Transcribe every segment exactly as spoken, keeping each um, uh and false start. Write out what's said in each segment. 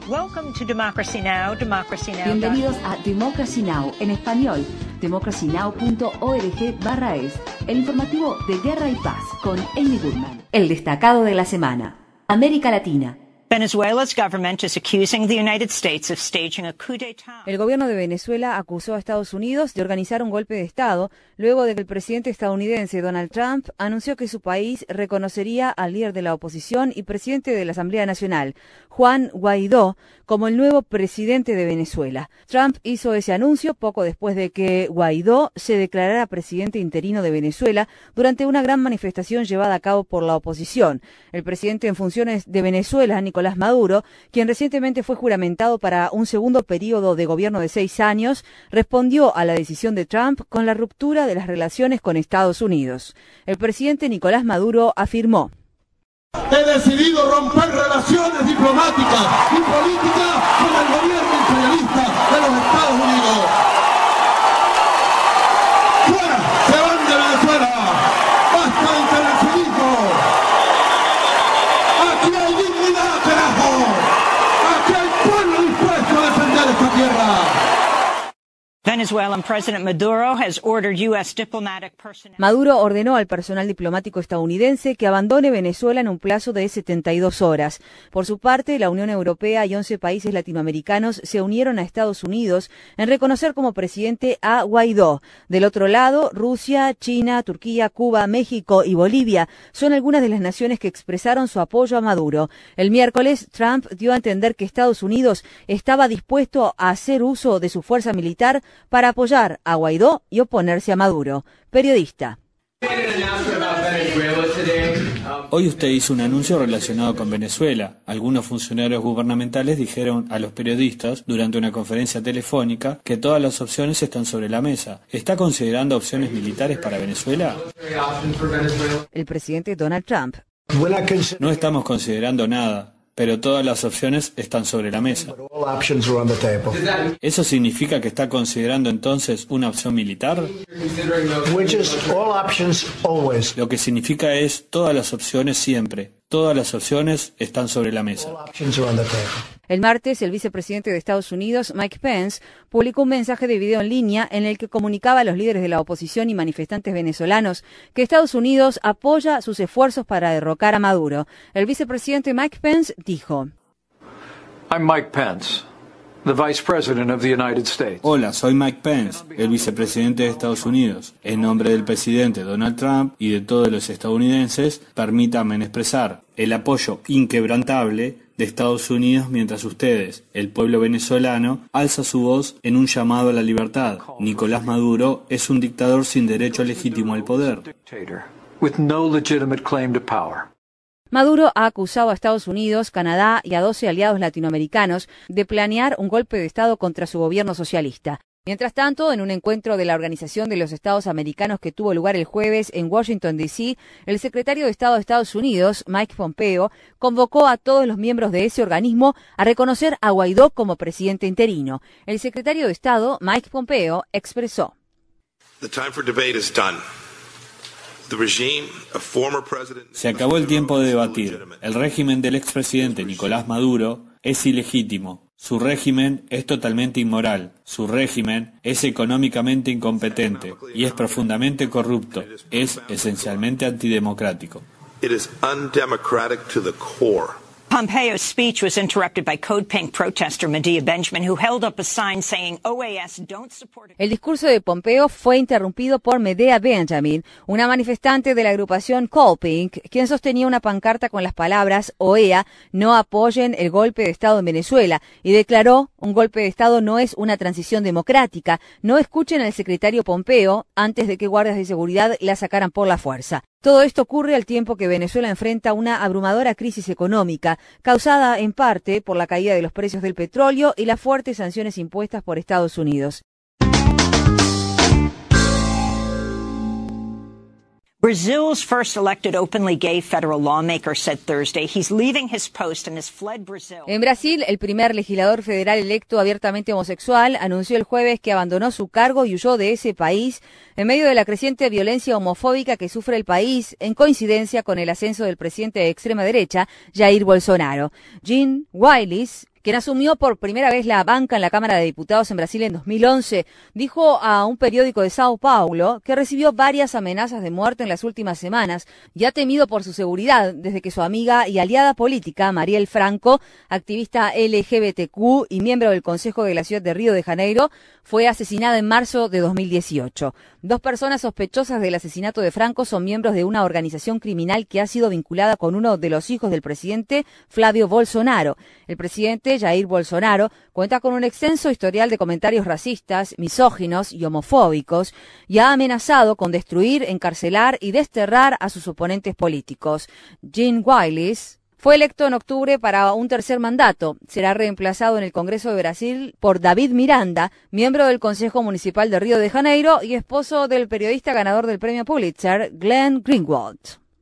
Welcome to Democracy Now!, Democracy Now. Bienvenidos a Democracy Now! En español, democracy now punto org barra es, el informativo de Guerra y Paz con Amy Goodman. El destacado de la semana. América Latina. Venezuela's government is accusing the United States of staging a coup d'état. El gobierno de Venezuela acusó a Estados Unidos de organizar un golpe de Estado luego de que el presidente estadounidense Donald Trump anunció que su país reconocería al líder de la oposición y presidente de la Asamblea Nacional, Juan Guaidó, como el nuevo presidente de Venezuela. Trump hizo ese anuncio poco después de que Guaidó se declarara presidente interino de Venezuela durante una gran manifestación llevada a cabo por la oposición. El presidente en funciones de Venezuela, Nicolás Maduro, quien recientemente fue juramentado para un segundo periodo de gobierno de seis años, respondió a la decisión de Trump con la ruptura de las relaciones con Estados Unidos. El presidente Nicolás Maduro afirmó: He decidido romper relaciones diplomáticas y políticas con el gobierno imperialista de los Estados Unidos. ¡Fuera! ¡Se van de Venezuela! ¡Basta de internacionalismo! ¡Aquí hay dignidad, carajo! ¡Aquí hay pueblo dispuesto a defender esta tierra! Venezuelan President Maduro has ordered U S diplomatic personnel. Maduro ordenó al personal diplomático estadounidense que abandone Venezuela en un plazo de setenta y dos horas. Por su parte, la Unión Europea y once países latinoamericanos se unieron a Estados Unidos en reconocer como presidente a Guaidó. Del otro lado, Rusia, China, Turquía, Cuba, México y Bolivia son algunas de las naciones que expresaron su apoyo a Maduro. El miércoles, Trump dio a entender que Estados Unidos estaba dispuesto a hacer uso de su fuerza militar para apoyar a Guaidó y oponerse a Maduro. Periodista. Hoy usted hizo un anuncio relacionado con Venezuela. Algunos funcionarios gubernamentales dijeron a los periodistas durante una conferencia telefónica que todas las opciones están sobre la mesa. ¿Está considerando opciones militares para Venezuela? El presidente Donald Trump. No estamos considerando nada, pero todas las opciones están sobre la mesa. ¿Eso significa que está considerando entonces una opción militar? Lo que significa es todas las opciones siempre. Todas las opciones están sobre la mesa. El martes, el vicepresidente de Estados Unidos, Mike Pence, publicó un mensaje de video en línea en el que comunicaba a los líderes de la oposición y manifestantes venezolanos que Estados Unidos apoya sus esfuerzos para derrocar a Maduro. El vicepresidente Mike Pence dijo: I'm Mike Pence, the Vice President of the United States. Hola, soy Mike Pence, el vicepresidente de Estados Unidos. En nombre del presidente Donald Trump y de todos los estadounidenses, permítanme expresar el apoyo inquebrantable de Estados Unidos mientras ustedes, el pueblo venezolano, alza su voz en un llamado a la libertad. Nicolás Maduro es un dictador sin derecho legítimo al poder. Maduro ha acusado a Estados Unidos, Canadá y a doce aliados latinoamericanos de planear un golpe de Estado contra su gobierno socialista. Mientras tanto, en un encuentro de la Organización de los Estados Americanos que tuvo lugar el jueves en Washington, D C, el secretario de Estado de Estados Unidos, Mike Pompeo, convocó a todos los miembros de ese organismo a reconocer a Guaidó como presidente interino. El secretario de Estado, Mike Pompeo, expresó: Se acabó el tiempo de debatir. El régimen del expresidente Nicolás Maduro es ilegítimo. Su régimen es totalmente inmoral. Su régimen es económicamente incompetente y es profundamente corrupto. Es esencialmente antidemocrático. Pompeo's speech was interrupted by Code Pink protester Medea Benjamin, who held up a sign saying O A S don't support. El discurso de Pompeo fue interrumpido por Medea Benjamin, una manifestante de la agrupación Code Pink, quien sostenía una pancarta con las palabras O E A no apoyen el golpe de Estado en Venezuela y declaró: un golpe de Estado no es una transición democrática. No escuchen al secretario Pompeo antes de que guardias de seguridad la sacaran por la fuerza. Todo esto ocurre al tiempo que Venezuela enfrenta una abrumadora crisis económica, causada en parte por la caída de los precios del petróleo y las fuertes sanciones impuestas por Estados Unidos. Brazil's first elected openly gay federal lawmaker said Thursday he's leaving his post and has fled Brazil. En Brasil, el primer legislador federal electo abiertamente homosexual anunció el jueves que abandonó su cargo y huyó de ese país en medio de la creciente violencia homofóbica que sufre el país, en coincidencia con el ascenso del presidente de extrema derecha, Jair Bolsonaro. Jean Wylis, quien asumió por primera vez la banca en la Cámara de Diputados en Brasil en dos mil once, dijo a un periódico de Sao Paulo que recibió varias amenazas de muerte en las últimas semanas y ha temido por su seguridad desde que su amiga y aliada política, Marielle Franco, activista L G B T Q y miembro del Consejo de la Ciudad de Río de Janeiro, fue asesinada en marzo de dos mil dieciocho. Dos personas sospechosas del asesinato de Franco son miembros de una organización criminal que ha sido vinculada con uno de los hijos del presidente, Flávio Bolsonaro. El presidente, Jair Bolsonaro, cuenta con un extenso historial de comentarios racistas, misóginos y homofóbicos y ha amenazado con destruir, encarcelar y desterrar a sus oponentes políticos. Jean Wylis fue electo en octubre para un tercer mandato. Será reemplazado en el Congreso de Brasil por David Miranda, miembro del Consejo Municipal de Río de Janeiro y esposo del periodista ganador del premio Pulitzer, Glenn Greenwald.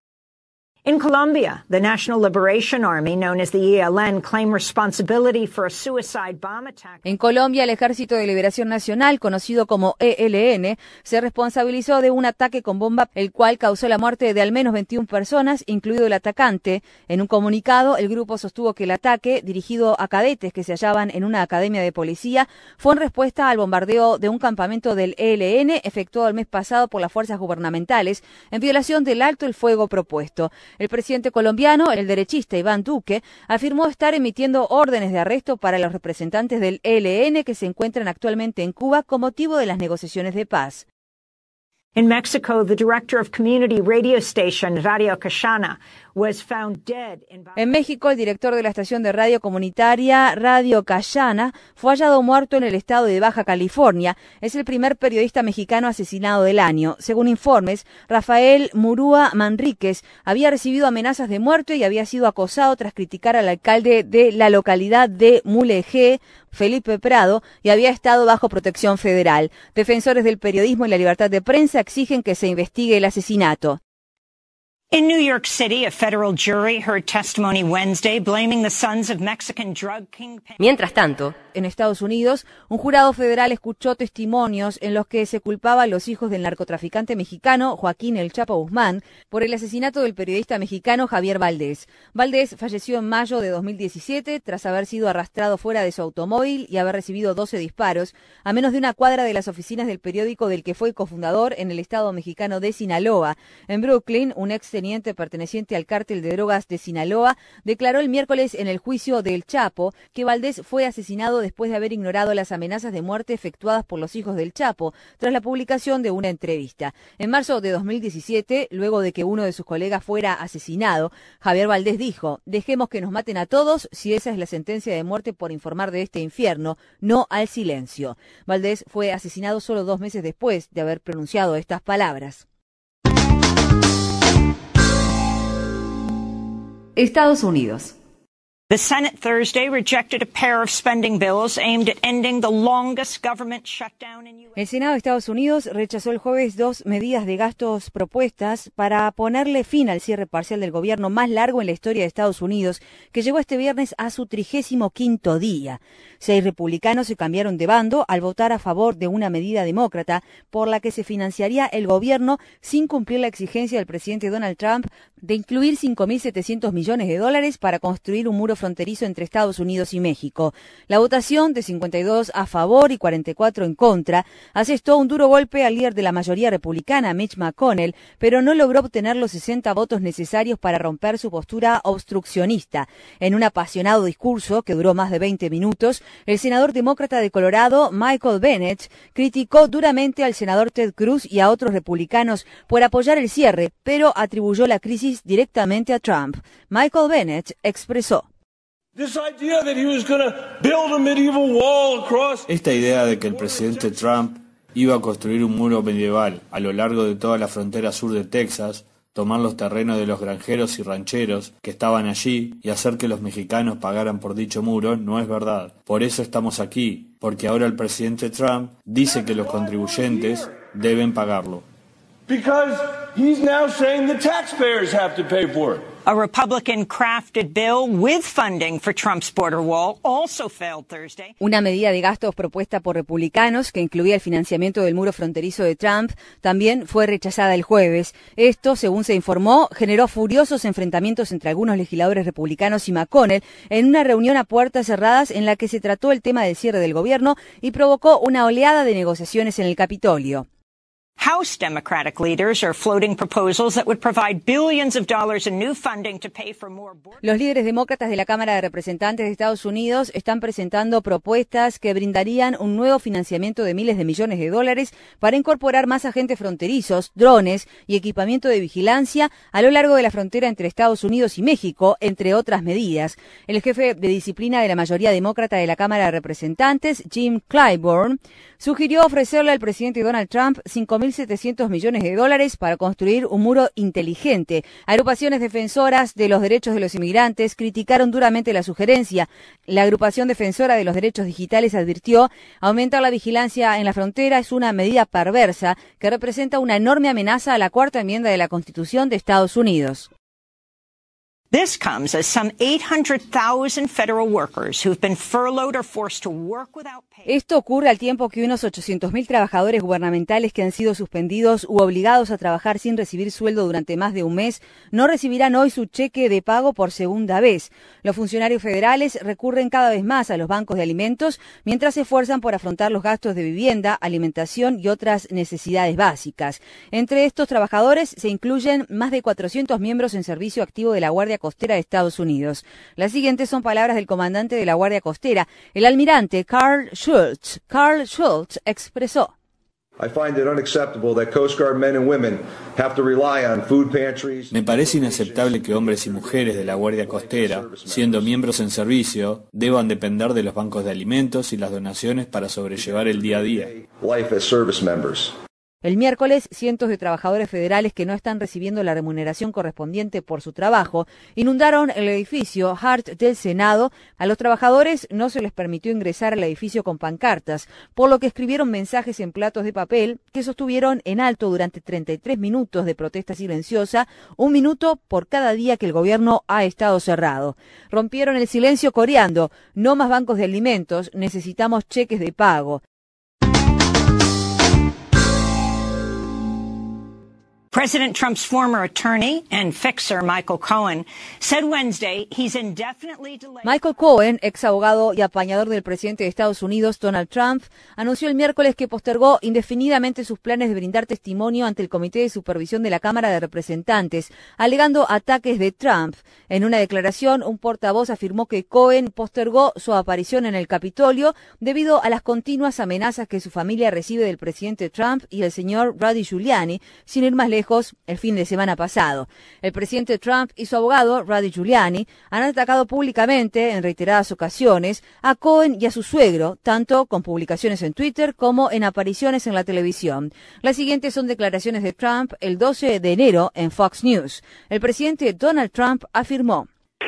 In Colombia, the National Liberation Army, known as the E L N, claimed responsibility for a suicide bomb attack. En Colombia, el Ejército de Liberación Nacional, conocido como E L N, se responsabilizó de un ataque con bomba, el cual causó la muerte de al menos veintiuna personas, incluido el atacante. En un comunicado, el grupo sostuvo que el ataque, dirigido a cadetes que se hallaban en una academia de policía, fue en respuesta al bombardeo de un campamento del E L N efectuado el mes pasado por las fuerzas gubernamentales, en violación del alto el fuego propuesto. El presidente colombiano, el derechista Iván Duque, afirmó estar emitiendo órdenes de arresto para los representantes del E L N que se encuentran actualmente en Cuba con motivo de las negociaciones de paz. In Mexico, the director of community radio station Radio Cachana was found dead in... En México, el director de la estación de radio comunitaria Radio Cachana fue hallado muerto en el estado de Baja California. Es el primer periodista mexicano asesinado del año. Según informes, Rafael Murúa Manríquez había recibido amenazas de muerte y había sido acosado tras criticar al alcalde de la localidad de Mulegé, Felipe Prado, y había estado bajo protección federal. Defensores del periodismo y la libertad de prensa exigen que se investigue el asesinato. In New York City, a federal jury heard testimony Wednesday blaming the sons of Mexican drug kingpin. Mientras tanto, en Estados Unidos, un jurado federal escuchó testimonios en los que se culpaba a los hijos del narcotraficante mexicano Joaquín El Chapo Guzmán por el asesinato del periodista mexicano Javier Valdés. Valdés falleció en mayo de dos mil diecisiete tras haber sido arrastrado fuera de su automóvil y haber recibido doce disparos, a menos de una cuadra de las oficinas del periódico del que fue cofundador en el estado mexicano de Sinaloa. En Brooklyn, un ex teniente perteneciente al cártel de drogas de Sinaloa declaró el miércoles en el juicio del Chapo que Valdés fue asesinado después de haber ignorado las amenazas de muerte efectuadas por los hijos del Chapo tras la publicación de una entrevista. En marzo de dos mil diecisiete, luego de que uno de sus colegas fuera asesinado, Javier Valdés dijo: "Dejemos que nos maten a todos si esa es la sentencia de muerte por informar de este infierno, no al silencio". Valdés fue asesinado solo dos meses después de haber pronunciado estas palabras. Estados Unidos. The Senate Thursday rejected a pair of spending bills aimed at ending the longest government shutdown in U S El Senado de Estados Unidos rechazó el jueves dos medidas de gastos propuestas para ponerle fin al cierre parcial del gobierno más largo en la historia de Estados Unidos, que llegó este viernes a su trigésimo quinto día. Seis republicanos se cambiaron de bando al votar a favor de una medida demócrata por la que se financiaría el gobierno sin cumplir la exigencia del presidente Donald Trump de incluir cinco mil setecientos millones de dólares para construir un muro fronterizo entre Estados Unidos y México. La votación, de cincuenta y dos a favor y cuarenta y cuatro en contra, asestó un duro golpe al líder de la mayoría republicana, Mitch McConnell, pero no logró obtener los sesenta votos necesarios para romper su postura obstruccionista. En un apasionado discurso que duró más de veinte minutos, el senador demócrata de Colorado, Michael Bennet, criticó duramente al senador Ted Cruz y a otros republicanos por apoyar el cierre, pero atribuyó la crisis directamente a Trump. Michael Bennet expresó: Esta idea de que el presidente Trump iba a construir un muro medieval a lo largo de toda la frontera sur de Texas, tomar los terrenos de los granjeros y rancheros que estaban allí y hacer que los mexicanos pagaran por dicho muro no es verdad. Por eso estamos aquí, porque ahora el presidente Trump dice que los contribuyentes deben pagarlo. Because he's now saying the taxpayers have to pay for it. A Republican-crafted bill with funding for Trump's border wall also failed Thursday. Una medida de gastos propuesta por republicanos que incluía el financiamiento del muro fronterizo de Trump también fue rechazada el jueves. Esto, según se informó, generó furiosos enfrentamientos entre algunos legisladores republicanos y McConnell en una reunión a puertas cerradas en la que se trató el tema del cierre del gobierno y provocó una oleada de negociaciones en el Capitolio. House Democratic leaders are floating proposals that would provide billions of dollars in new funding to pay for more border. Los líderes demócratas de la Cámara de Representantes de Estados Unidos están presentando propuestas que brindarían un nuevo financiamiento de miles de millones de dólares para incorporar más agentes fronterizos, drones y equipamiento de vigilancia a lo largo de la frontera entre Estados Unidos y México, entre otras medidas. El jefe de disciplina de la mayoría demócrata de la Cámara de Representantes, Jim Clyburn, sugirió ofrecerle al presidente Donald Trump cinco mil setecientos millones de dólares para construir un muro inteligente. Agrupaciones defensoras de los derechos de los inmigrantes criticaron duramente la sugerencia. La agrupación defensora de los derechos digitales advirtió: aumentar la vigilancia en la frontera es una medida perversa que representa una enorme amenaza a la cuarta enmienda de la Constitución de Estados Unidos. This comes as some eight hundred thousand federal workers who've been furloughed or forced to work without pay. Esto ocurre al tiempo que unos ochocientos mil trabajadores gubernamentales que han sido suspendidos u obligados a trabajar sin recibir sueldo durante más de un mes no recibirán hoy su cheque de pago por segunda vez. Los funcionarios federales recurren cada vez más a los bancos de alimentos mientras se esfuerzan por afrontar los gastos de vivienda, alimentación y otras necesidades básicas. Entre estos trabajadores se incluyen más de cuatrocientos miembros en servicio activo de la Guardia Costera de Estados Unidos. Las siguientes son palabras del comandante de la Guardia Costera, el almirante Carl Schultz. Carl Schultz expresó: Me parece inaceptable que hombres y mujeres de la Guardia Costera, siendo miembros en servicio, deban depender de los bancos de alimentos y las donaciones para sobrellevar el día a día. El miércoles, cientos de trabajadores federales que no están recibiendo la remuneración correspondiente por su trabajo inundaron el edificio Hart del Senado. A los trabajadores no se les permitió ingresar al edificio con pancartas, por lo que escribieron mensajes en platos de papel que sostuvieron en alto durante treinta y tres minutos de protesta silenciosa, un minuto por cada día que el gobierno ha estado cerrado. Rompieron el silencio coreando: no más bancos de alimentos, necesitamos cheques de pago. President Trump's former attorney and fixer, Michael Cohen, said Wednesday he's indefinitely delayed. Michael Cohen, ex abogado y apañador del presidente de Estados Unidos, Donald Trump, anunció el miércoles que postergó indefinidamente sus planes de brindar testimonio ante el Comité de Supervisión de la Cámara de Representantes, alegando ataques de Trump. En una declaración, un portavoz afirmó que Cohen postergó su aparición en el Capitolio debido a las continuas amenazas que su familia recibe del presidente Trump y el señor Rudy Giuliani, sin ir más lejos, el fin de semana pasado. El presidente Trump y su abogado, Rudy Giuliani, han atacado públicamente en reiteradas ocasiones a Cohen y a su suegro, tanto con publicaciones en Twitter como en apariciones en la televisión. Las siguientes son declaraciones de Trump el doce de enero en Fox News. El presidente Donald Trump afirmó: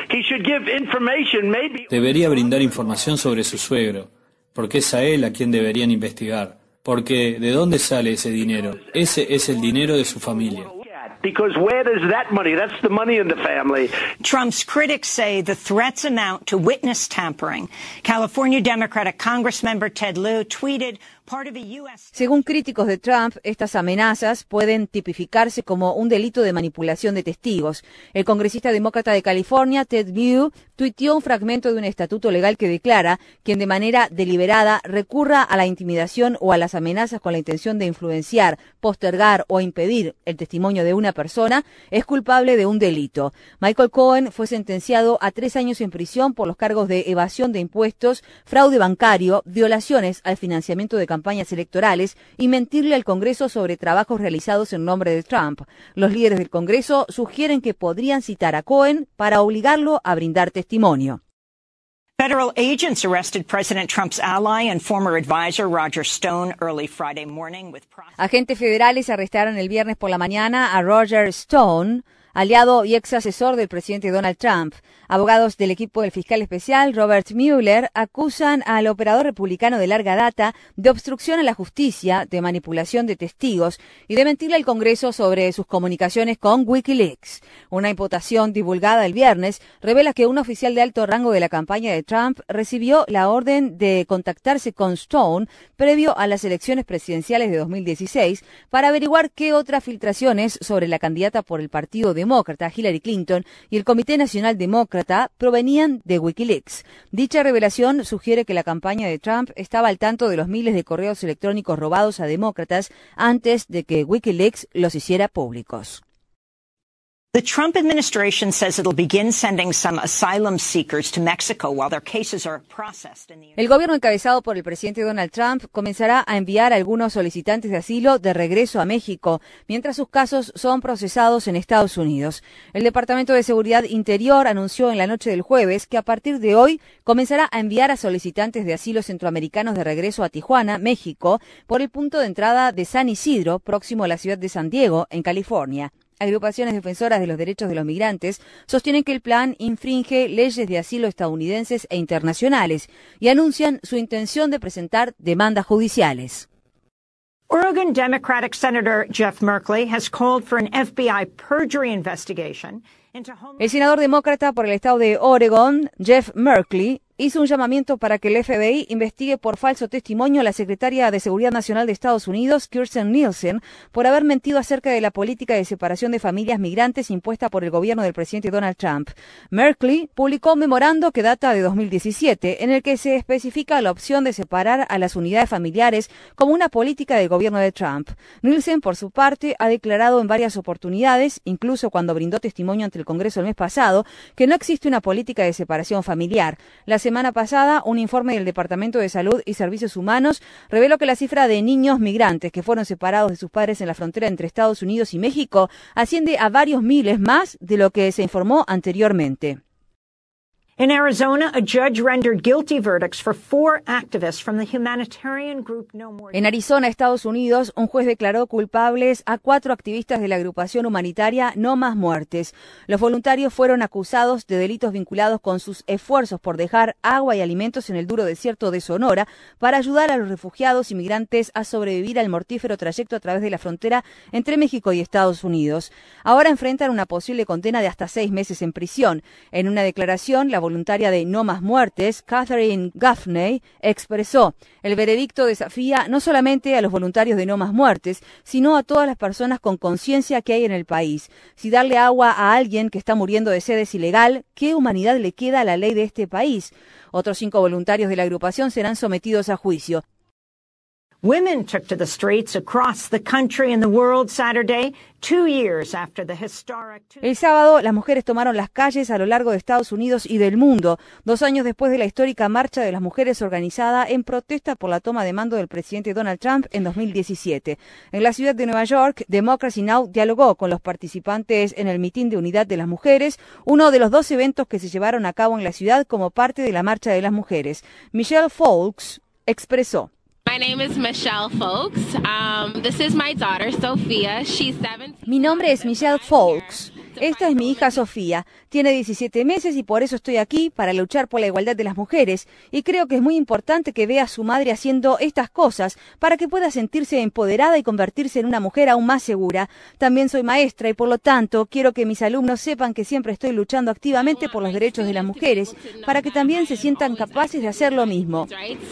Debería brindar información sobre su suegro, porque es a él a quien deberían investigar. Porque ¿de dónde sale ese dinero? Ese es el dinero de su familia. Trump's critics say the threats amount to witness tampering. California Democratic Congressmember Ted Lieu tweeted part of a U S Según críticos de Trump, estas amenazas pueden tipificarse como un delito de manipulación de testigos. El congresista demócrata de California, Ted Lieu, tuiteó un fragmento de un estatuto legal que declara: quien de manera deliberada recurra a la intimidación o a las amenazas con la intención de influenciar, postergar o impedir el testimonio de una persona es culpable de un delito. Michael Cohen fue sentenciado a tres años en prisión por los cargos de evasión de impuestos, fraude bancario, violaciones al financiamiento de campañas electorales y mentirle al Congreso sobre trabajos realizados en nombre de Trump. Los líderes del Congreso sugieren que podrían citar a Cohen para obligarlo a brindar testimonio. Federal agents arrested President Trump's ally and former advisor Roger Stone early Friday morning with Agentes federales arrestaron el viernes por la mañana a Roger Stone, aliado y ex asesor del presidente Donald Trump. Abogados del equipo del fiscal especial Robert Mueller acusan al operador republicano de larga data de obstrucción a la justicia, de manipulación de testigos y de mentirle al Congreso sobre sus comunicaciones con Wikileaks. Una imputación divulgada el viernes revela que un oficial de alto rango de la campaña de Trump recibió la orden de contactarse con Stone previo a las elecciones presidenciales de dos mil dieciséis para averiguar qué otras filtraciones sobre la candidata por el Partido Demócrata, Hillary Clinton, y el Comité Nacional Demócrata provenían de Wikileaks. Dicha revelación sugiere que la campaña de Trump estaba al tanto de los miles de correos electrónicos robados a demócratas antes de que Wikileaks los hiciera públicos. The Trump administration says it'll begin sending some asylum seekers to Mexico while their cases are processed in the... El gobierno encabezado por el presidente Donald Trump comenzará a enviar a algunos solicitantes de asilo de regreso a México, mientras sus casos son procesados en Estados Unidos. El Departamento de Seguridad Interior anunció en la noche del jueves que a partir de hoy comenzará a enviar a solicitantes de asilo centroamericanos de regreso a Tijuana, México, por el punto de entrada de San Isidro, próximo a la ciudad de San Diego, en California. Agrupaciones defensoras de los derechos de los migrantes sostienen que el plan infringe leyes de asilo estadounidenses e internacionales y anuncian su intención de presentar demandas judiciales. Oregon Democratic Senator Jeff Merkley has called for an F B I perjury investigation into home... El senador demócrata por el estado de Oregon, Jeff Merkley, hizo un llamamiento para que el F B I investigue por falso testimonio a la secretaria de Seguridad Nacional de Estados Unidos, Kirstjen Nielsen, por haber mentido acerca de la política de separación de familias migrantes impuesta por el gobierno del presidente Donald Trump. Merkley publicó un memorando que data de dos mil diecisiete, en el que se especifica la opción de separar a las unidades familiares como una política del gobierno de Trump. Nielsen, por su parte, ha declarado en varias oportunidades, incluso cuando brindó testimonio ante el Congreso el mes pasado, que no existe una política de separación familiar. La semana pasada, un informe del Departamento de Salud y Servicios Humanos reveló que la cifra de niños migrantes que fueron separados de sus padres en la frontera entre Estados Unidos y México asciende a varios miles más de lo que se informó anteriormente. In Arizona, a judge rendered guilty verdicts for four activists from the humanitarian group No More. En Arizona, Estados Unidos, un juez declaró culpables a cuatro activistas de la agrupación humanitaria No Más Muertes. Los voluntarios fueron acusados de delitos vinculados con sus esfuerzos por dejar agua y alimentos en el duro desierto de Sonora para ayudar a los refugiados y migrantes a sobrevivir al mortífero trayecto a través de la frontera entre México y Estados Unidos. Ahora enfrentan una posible condena de hasta seis meses en prisión. En una declaración, la voluntaria de No Más Muertes, Catherine Gaffney, expresó: el veredicto desafía no solamente a los voluntarios de No Más Muertes, sino a todas las personas con conciencia que hay en el país. Si darle agua a alguien que está muriendo de sed es ilegal, ¿qué humanidad le queda a la ley de este país? Otros cinco voluntarios de la agrupación serán sometidos a juicio. Women took to the streets across the country and the world Saturday, two years after the historic... El sábado, las mujeres tomaron las calles a lo largo de Estados Unidos y del mundo, dos años después de la histórica Marcha de las Mujeres organizada en protesta por la toma de mando del presidente Donald Trump en dos mil diecisiete. En la ciudad de Nueva York, Democracy Now! Dialogó con los participantes en el mitin de unidad de las mujeres, uno de los dos eventos que se llevaron a cabo en la ciudad como parte de la Marcha de las Mujeres. Michelle Foulkes expresó: My name is Michelle Foulkes. Um, this is my daughter, Sophia. She's seventeen. Mi nombre es Michelle Foulkes. Esta es mi hija Sofía. Tiene diecisiete meses y por eso estoy aquí, para luchar por la igualdad de las mujeres. Y creo que es muy importante que vea a su madre haciendo estas cosas para que pueda sentirse empoderada y convertirse en una mujer aún más segura. También soy maestra y por lo tanto quiero que mis alumnos sepan que siempre estoy luchando activamente por los derechos de las mujeres, para que también se sientan capaces de hacer lo mismo.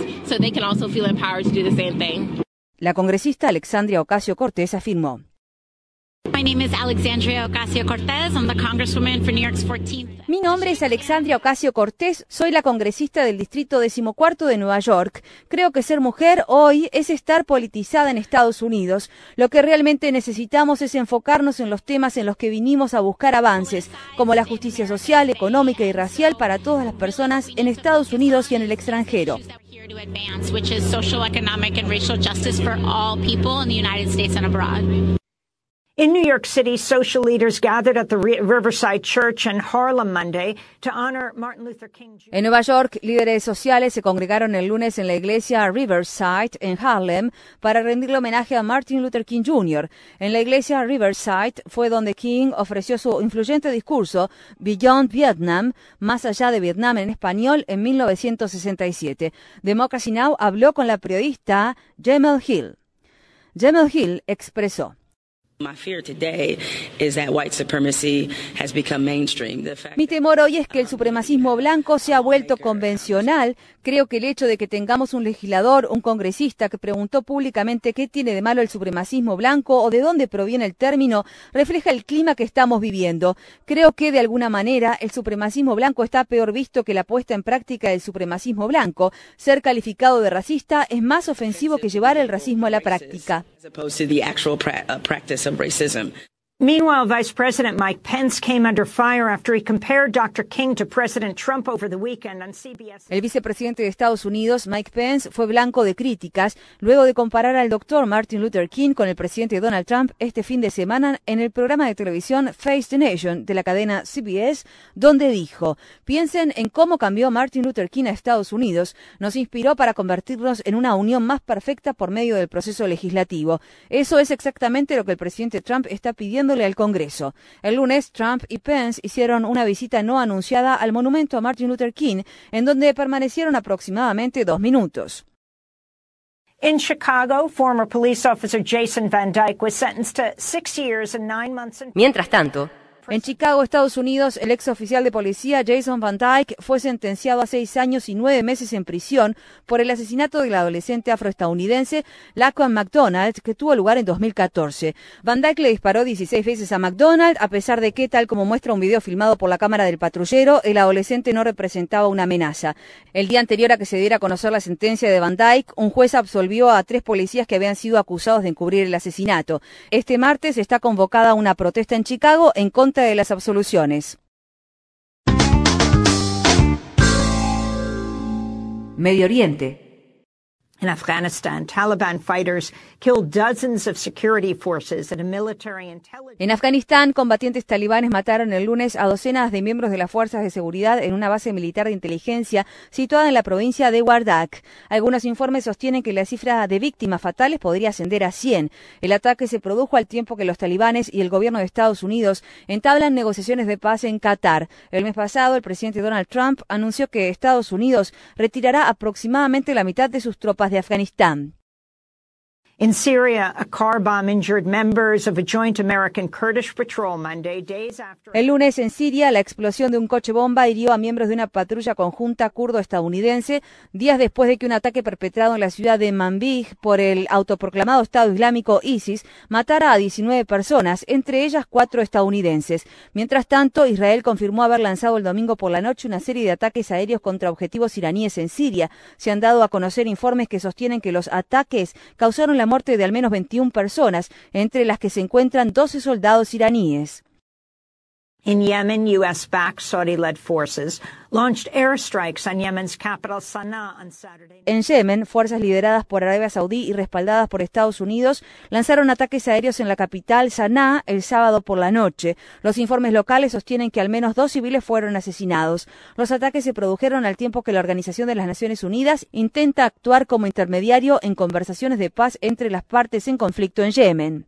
La congresista Alexandria Ocasio-Cortez afirmó: My name is Alexandria Ocasio-Cortez. I'm the congresswoman for New York's fourteenth. Mi nombre es Alexandria Ocasio-Cortez. Soy la congresista del distrito decimocuarto de Nueva York. Creo que ser mujer hoy es estar politizada en Estados Unidos. Lo que realmente necesitamos es enfocarnos en los temas en los que vinimos a buscar avances, como la justicia social, económica y racial para todas las personas en Estados Unidos y en el extranjero. To advance, which is social, economic, and racial justice for all people in the United States and abroad. In New York City, social leaders gathered at the Riverside Church in Harlem Monday to honor Martin Luther King Junior En Nueva York, líderes sociales se congregaron el lunes en la iglesia Riverside en Harlem para rendirle homenaje a Martin Luther King junior En la iglesia Riverside fue donde King ofreció su influyente discurso Beyond Vietnam, más allá de Vietnam en español, en mil novecientos sesenta y siete. Democracy Now! Habló con la periodista Jemele Hill. Jemele Hill expresó: Mi temor hoy es que el supremacismo blanco se ha vuelto convencional. Creo que el hecho de que tengamos un legislador, un congresista que preguntó públicamente qué tiene de malo el supremacismo blanco o de dónde proviene el término, refleja el clima que estamos viviendo. Creo que, de alguna manera, el supremacismo blanco está peor visto que la puesta en práctica del supremacismo blanco. Ser calificado de racista es más ofensivo que llevar el racismo a la práctica. Racism. Meanwhile, Vice President Mike Pence came under fire after he compared doctor King to President Trump over the weekend on C B S. El vicepresidente de Estados Unidos, Mike Pence, fue blanco de críticas luego de comparar al doctor Martin Luther King con el presidente Donald Trump este fin de semana en el programa de televisión Face the Nation de la cadena C B S, donde dijo: piensen en cómo cambió Martin Luther King a Estados Unidos. Nos inspiró para convertirnos en una unión más perfecta por medio del proceso legislativo. Eso es exactamente lo que el presidente Trump está pidiendo al Congreso. El lunes, Trump y Pence hicieron una visita no anunciada al monumento a Martin Luther King, en donde permanecieron aproximadamente dos minutos. In Chicago, former police officer Jason Van Dyke was sentenced to six years and nine months in... Mientras tanto, en Chicago, Estados Unidos, el ex oficial de policía Jason Van Dyke fue sentenciado a seis años y nueve meses en prisión por el asesinato del adolescente afroestadounidense Laquan McDonald, que tuvo lugar en dos mil catorce. Van Dyke le disparó dieciséis veces a McDonald, a pesar de que, tal como muestra un video filmado por la cámara del patrullero, el adolescente no representaba una amenaza. El día anterior a que se diera a conocer la sentencia de Van Dyke, un juez absolvió a tres policías que habían sido acusados de encubrir el asesinato. Este martes está convocada una protesta en Chicago en contra de las absoluciones. Medio Oriente. In Afghanistan, Taliban fighters killed dozens of security forces and a military intelligence. En Afganistán, combatientes talibanes mataron el lunes a docenas de miembros de las fuerzas de seguridad en una base militar de inteligencia situada en la provincia de Wardak. Algunos informes sostienen que la cifra de víctimas fatales podría ascender a cien. El ataque se produjo al tiempo que los talibanes y el gobierno de Estados Unidos entablan negociaciones de paz en Qatar. El mes pasado, el presidente Donald Trump anunció que Estados Unidos retirará aproximadamente la mitad de sus tropas de Afganistán. In Syria, a car bomb injured members of a joint American-Kurdish patrol Monday, days after... El lunes en Siria, la explosión de un coche bomba hirió a miembros de una patrulla conjunta kurdo-estadounidense, días después de que un ataque perpetrado en la ciudad de Manbij por el autoproclamado Estado Islámico ISIS matara a diecinueve personas, entre ellas cuatro estadounidenses. Mientras tanto, Israel confirmó haber lanzado el domingo por la noche una serie de ataques aéreos contra objetivos iraníes en Siria. Se han dado a conocer informes que sostienen que los ataques causaron la muerte de al menos veintiuna personas, entre las que se encuentran doce soldados iraníes. In Yemen, U S-backed Saudi-led forces launched airstrikes on Yemen's capital Sana'a on Saturday. En Yemen, fuerzas lideradas por Arabia Saudí y respaldadas por Estados Unidos lanzaron ataques aéreos en la capital Sana'a el sábado por la noche. Los informes locales sostienen que al menos dos civiles fueron asesinados. Los ataques se produjeron al tiempo que la Organización de las Naciones Unidas intenta actuar como intermediario en conversaciones de paz entre las partes en conflicto en Yemen.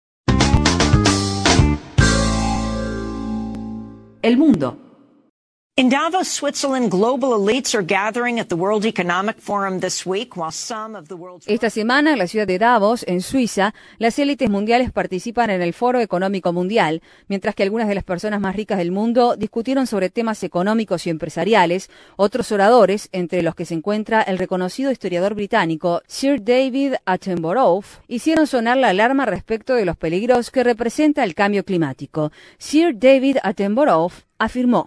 El mundo. In Davos, Switzerland, global elites are gathering at the World Economic Forum this week, while some of the world's... Esta semana, en la ciudad de Davos, en Suiza, las élites mundiales participan en el Foro Económico Mundial, mientras que algunas de las personas más ricas del mundo discutieron sobre temas económicos y empresariales. Otros oradores, entre los que se encuentra el reconocido historiador británico Sir David Attenborough, hicieron sonar la alarma respecto de los peligros que representa el cambio climático. Sir David Attenborough afirmó: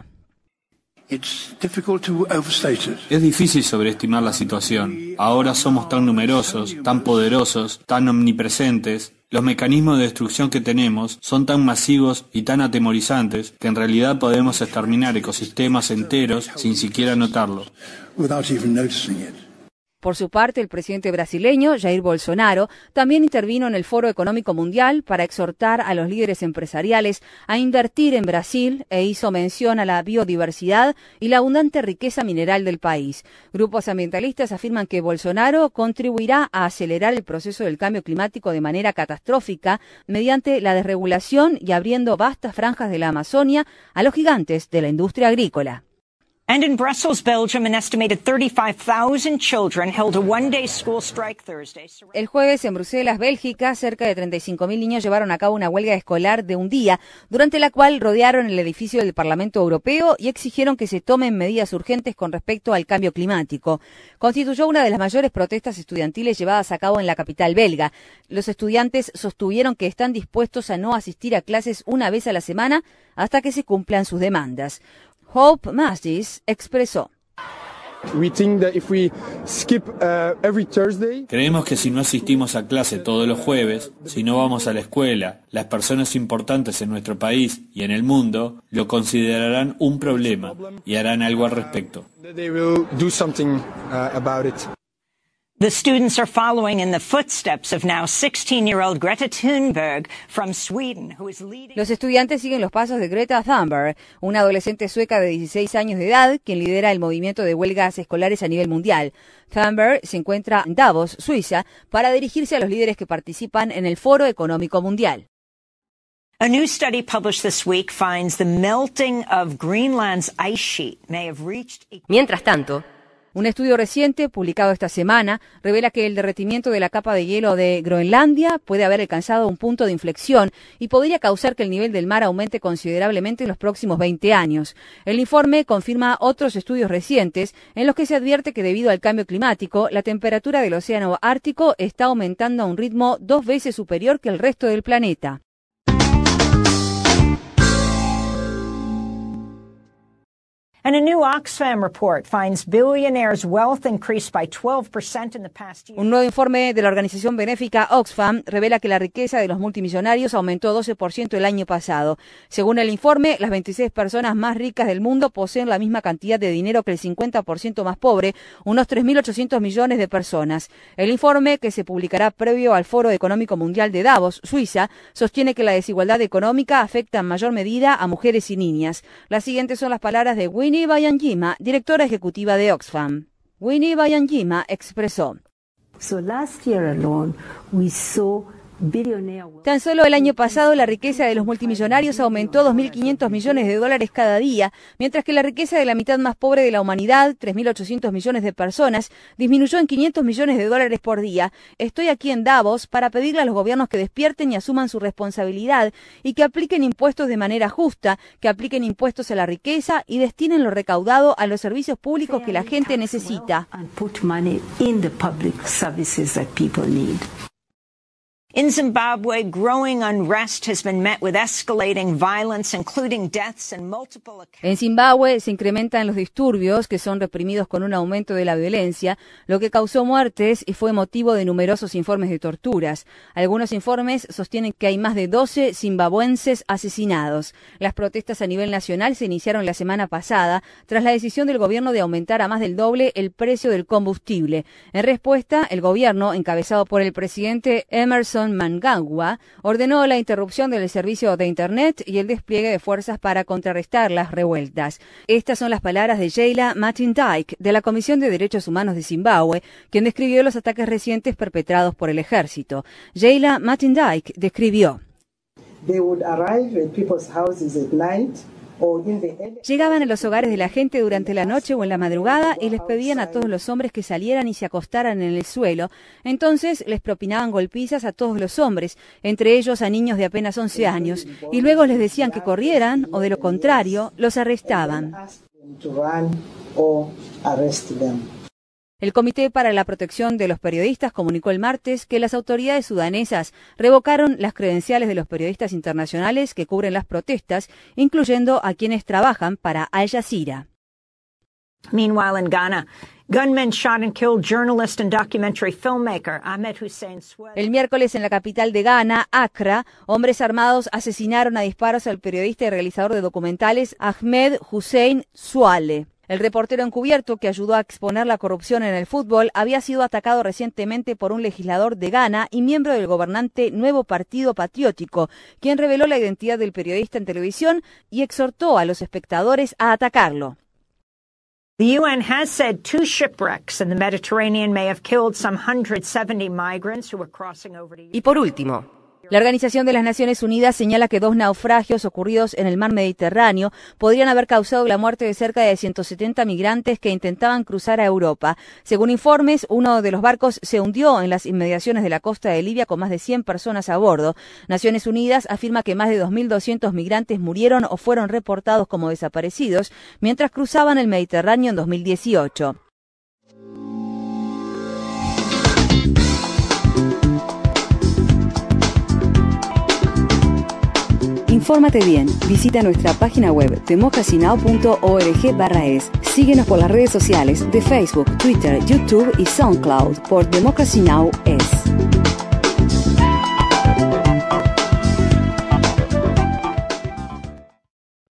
Es difícil sobreestimar la situación. Ahora somos tan numerosos, tan poderosos, tan omnipresentes. Los mecanismos de destrucción que tenemos son tan masivos y tan atemorizantes que en realidad podemos exterminar ecosistemas enteros sin siquiera notarlo. Por su parte, el presidente brasileño, Jair Bolsonaro, también intervino en el Foro Económico Mundial para exhortar a los líderes empresariales a invertir en Brasil e hizo mención a la biodiversidad y la abundante riqueza mineral del país. Grupos ambientalistas afirman que Bolsonaro contribuirá a acelerar el proceso del cambio climático de manera catastrófica mediante la desregulación y abriendo vastas franjas de la Amazonia a los gigantes de la industria agrícola. And in Brussels, Belgium, an estimated thirty-five thousand children held a one-day school strike Thursday. El jueves en Bruselas, Bélgica, cerca de treinta y cinco mil niños llevaron a cabo una huelga escolar de un día, durante la cual rodearon el edificio del Parlamento Europeo y exigieron que se tomen medidas urgentes con respecto al cambio climático. Constituyó una de las mayores protestas estudiantiles llevadas a cabo en la capital belga. Los estudiantes sostuvieron que están dispuestos a no asistir a clases una vez a la semana hasta que se cumplan sus demandas. Hope Mastis expresó: Creemos que si no asistimos a clase todos los jueves, si no vamos a la escuela, las personas importantes en nuestro país y en el mundo lo considerarán un problema y harán algo al respecto. The students are following in the footsteps of now sixteen-year-old Greta Thunberg from Sweden, who is leading. Los estudiantes siguen los pasos de Greta Thunberg, una adolescente sueca de dieciséis años de edad, quien lidera el movimiento de huelgas escolares a nivel mundial. Thunberg se encuentra en Davos, Suiza, para dirigirse a los líderes que participan en el Foro Económico Mundial. A new study published this week finds the melting of Greenland's ice sheet may have reached. Mientras tanto, un estudio reciente, publicado esta semana, revela que el derretimiento de la capa de hielo de Groenlandia puede haber alcanzado un punto de inflexión y podría causar que el nivel del mar aumente considerablemente en los próximos veinte años. El informe confirma otros estudios recientes en los que se advierte que debido al cambio climático, la temperatura del océano Ártico está aumentando a un ritmo dos veces superior que el resto del planeta. And a new Oxfam report finds billionaires' wealth increased by twelve percent in the past year. Un nuevo informe de la organización benéfica Oxfam revela que la riqueza de los multimillonarios aumentó doce por ciento el año pasado. Según el informe, las veintiséis personas más ricas del mundo poseen la misma cantidad de dinero que el cincuenta por ciento más pobre, unos tres mil ochocientos millones de personas. El informe, que se publicará previo al Foro Económico Mundial de Davos, Suiza, sostiene que la desigualdad económica afecta en mayor medida a mujeres y niñas. Las siguientes son las palabras de Winnie Winnie Byanyima, directora ejecutiva de Oxfam. Winnie Byanyima expresó: So last year alone, we saw Tan solo el año pasado la riqueza de los multimillonarios aumentó dos mil quinientos millones de dólares cada día, mientras que la riqueza de la mitad más pobre de la humanidad, tres mil ochocientos millones de personas, disminuyó en quinientos millones de dólares por día. Estoy aquí en Davos para pedirle a los gobiernos que despierten y asuman su responsabilidad y que apliquen impuestos de manera justa, que apliquen impuestos a la riqueza y destinen lo recaudado a los servicios públicos que la gente necesita. In Zimbabwe, growing unrest has been met with escalating violence, including deaths and multiple accounts. En Zimbabue se incrementan los disturbios, que son reprimidos con un aumento de la violencia, lo que causó muertes y fue motivo de numerosos informes de torturas. Algunos informes sostienen que hay más de doce zimbabuenses asesinados. Las protestas a nivel nacional se iniciaron la semana pasada, tras la decisión del gobierno de aumentar a más del doble el precio del combustible. En respuesta, el gobierno, encabezado por el presidente Emmerson Mnangagwa, ordenó la interrupción del servicio de Internet y el despliegue de fuerzas para contrarrestar las revueltas. Estas son las palabras de Sheila Matindike, de la Comisión de Derechos Humanos de Zimbabue, quien describió los ataques recientes perpetrados por el ejército. Sheila Matindike describió: They would arrive at people's houses at night. Llegaban a los hogares de la gente durante la noche o en la madrugada y les pedían a todos los hombres que salieran y se acostaran en el suelo. Entonces les propinaban golpizas a todos los hombres, entre ellos a niños de apenas once años, y luego les decían que corrieran o, de lo contrario, los arrestaban. El Comité para la Protección de los Periodistas comunicó el martes que las autoridades sudanesas revocaron las credenciales de los periodistas internacionales que cubren las protestas, incluyendo a quienes trabajan para Al Jazeera. Meanwhile, in Ghana, gunmen shot and killed journalist and documentary filmmaker Ahmed Hussein Suale. El miércoles en la capital de Ghana, Accra, hombres armados asesinaron a disparos al periodista y realizador de documentales Ahmed Hussein Suale. El reportero encubierto que ayudó a exponer la corrupción en el fútbol había sido atacado recientemente por un legislador de Ghana y miembro del gobernante Nuevo Partido Patriótico, quien reveló la identidad del periodista en televisión y exhortó a los espectadores a atacarlo. The U N has said two shipwrecks in the Mediterranean may have killed some one hundred seventy migrants who were crossing over to Europe. Y por último, la Organización de las Naciones Unidas señala que dos naufragios ocurridos en el mar Mediterráneo podrían haber causado la muerte de cerca de ciento setenta migrantes que intentaban cruzar a Europa. Según informes, uno de los barcos se hundió en las inmediaciones de la costa de Libia con más de cien personas a bordo. Naciones Unidas afirma que más de dos mil doscientos migrantes murieron o fueron reportados como desaparecidos mientras cruzaban el Mediterráneo en dos mil dieciocho. Infórmate bien, visita nuestra página web democracy now punto org barra es. Síguenos por las redes sociales de Facebook, Twitter, YouTube y SoundCloud por Democracy Now! Es.